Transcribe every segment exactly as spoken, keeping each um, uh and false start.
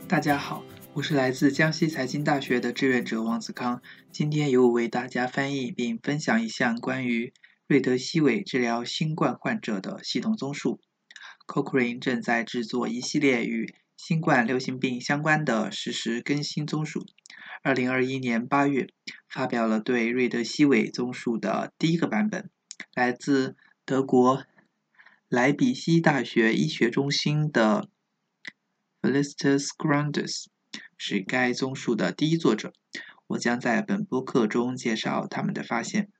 大家好，我是来自江西财经大学的志愿者王子康。今天由我为大家翻译并分享一项关于瑞德西韦治疗新冠患者的系统综述。Cochrane 正在制作一系列与新冠流行病相关的实时更新综述。二零二一年八月，发表了对瑞德西韦综述的第一个版本，来自德国莱比锡大学医学中心的Felicitas Grandes 是该综述的第一作者，我将在本播客中介绍他们的发现。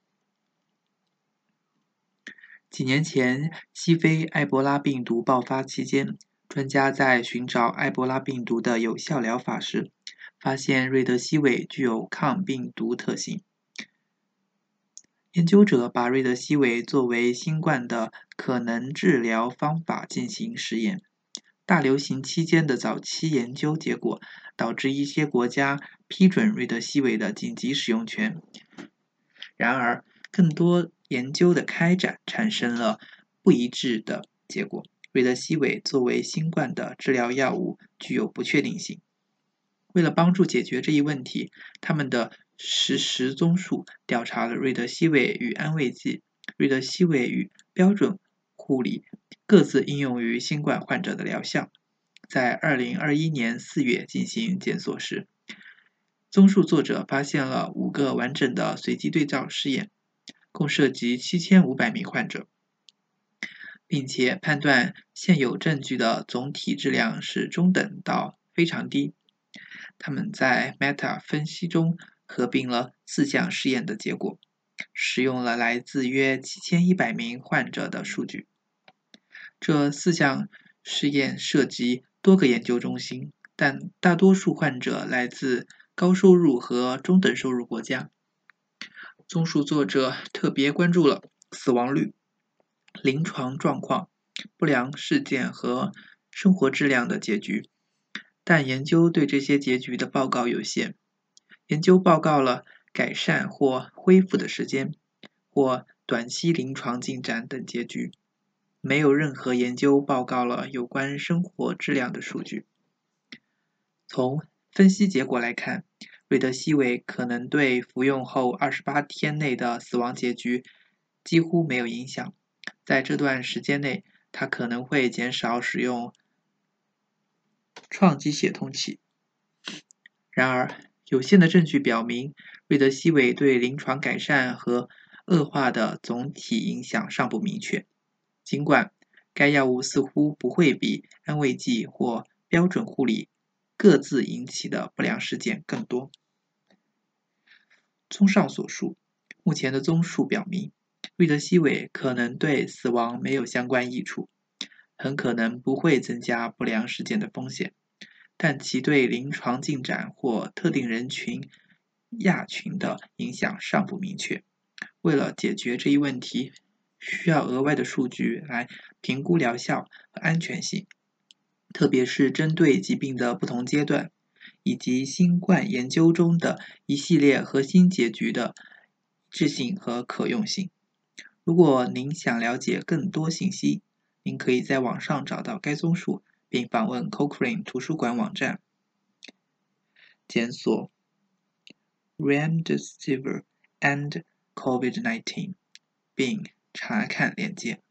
几年前，西非埃博拉病毒爆发期间，专家在寻找埃博拉病毒的有效疗法时，发现瑞德西韦具有抗病毒特性。研究者把瑞德西韦作为新冠的可能治疗方法进行实验。大流行期间的早期研究结果导致一些国家批准瑞德西韦的紧急使用权。然而，更多研究的开展产生了不一致的结果。瑞德西韦作为新冠的治疗药物具有不确定性。为了帮助解决这一问题，他们的实时综述调查了瑞德西韦与安慰剂、瑞德西韦与标准护理各自应用于新冠患者的疗效。在二零二一年四月进行检索时，综述作者发现了五个完整的随机对照试验，共涉及七千五百名患者，并且判断现有证据的总体质量是中等到非常低。他们在 Meta 分析中合并了四项试验的结果，使用了来自约七千一百名患者的数据。这四项试验涉及多个研究中心，但大多数患者来自高收入和中等收入国家。综述作者特别关注了死亡率、临床状况、不良事件和生活质量的结局，但研究对这些结局的报告有限。研究报告了改善或恢复的时间，或短期临床进展等结局。没有任何研究报告了有关生活质量的数据。从分析结果来看，瑞德西韦可能对服用后二十八天内的死亡结局几乎没有影响。在这段时间内，它可能会减少使用创基血通器。然而，有限的证据表明，瑞德西韦对临床改善和恶化的总体影响尚不明确。尽管该药物似乎不会比安慰剂或标准护理各自引起的不良事件更多。综上所述，目前的综述表明，瑞德西韦可能对死亡没有相关益处，很可能不会增加不良事件的风险，但其对临床进展或特定人群亚群的影响尚不明确。为了解决这一问题，需要额外的数据来评估疗效和安全性，特别是针对疾病的不同阶段，以及新冠研究中的一系列核心结局的一致性和可用性。如果您想了解更多信息，您可以在网上找到该综述，并访问 Cochrane 图书馆网站，检索 Remdesivir and COVID 十九，并查看链接。